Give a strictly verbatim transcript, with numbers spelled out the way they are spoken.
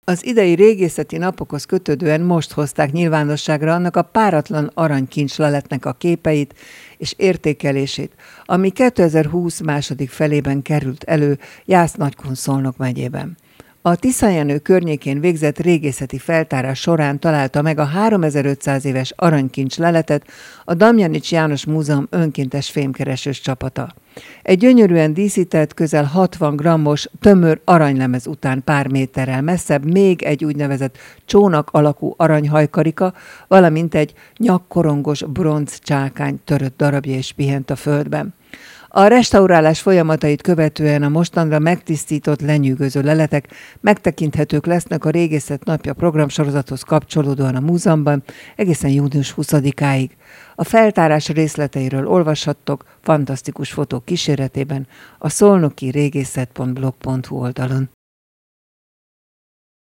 Az idei régészeti napokhoz kötődően most hozták nyilvánosságra annak a páratlan aranykincs leletnek a képeit és értékelését, ami kétezer-húsz második felében került elő Jász-Nagykun Szolnok megyében. A Tiszajenő környékén végzett régészeti feltárás során találta meg a háromezer-ötszáz éves aranykincs leletet a Damjanics János Múzeum önkéntes fémkeresős csapata. Egy gyönyörűen díszített, közel hatvan grammos, tömör aranylemez után pár méterrel messzebb még egy úgynevezett csónak alakú aranyhajkarika, valamint egy nyakkorongos bronz csákány törött darabja is pihent a földben. A restaurálás folyamatait követően a mostanra megtisztított, lenyűgöző leletek megtekinthetők lesznek a Régészet Napja programsorozathoz kapcsolódóan a múzeumban egészen június huszadikáig. A feltárás részleteiről olvashattok fantasztikus fotók kíséretében a szolnoki régészet pont blog pont hu oldalon.